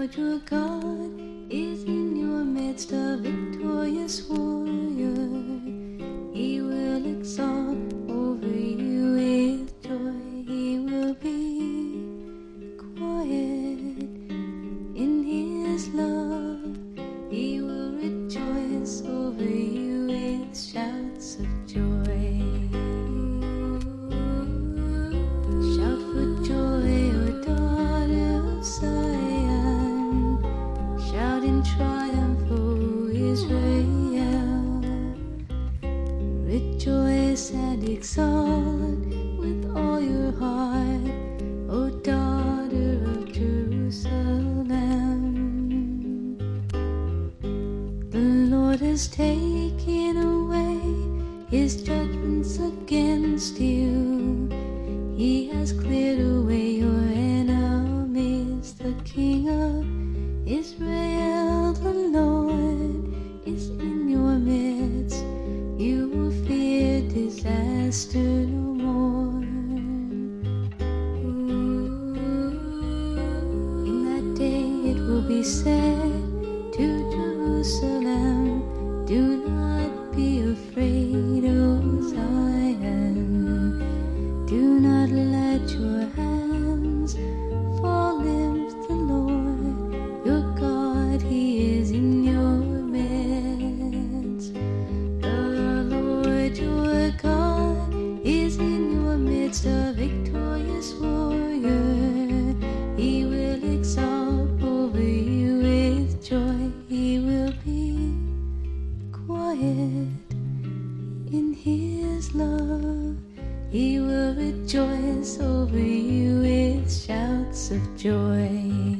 Lord your God is in your midst, a victorious warrior. He will exalt over you with joy. He will be quiet in his love. He will rejoice over you with shouts of joy. Shout for joy, O daughter of Zion. Shout in triumph, O Israel. Rejoice and exult with all your heart, O daughter of Jerusalem. The Lord has taken away his judgments against you. He has cleared away your enemies. The King of Israel, the Lord, is in your midst. You will fear disaster no more. In that day it will be said to Jerusalem, do not be afraid, O Zion. Do not let your hands fall if the Lord your God, he is in your midst. The Lord your God is in your midst, a victorious warrior. He will exalt over you with joy. He will be quiet in his love. He will rejoice over you with shouts of joy.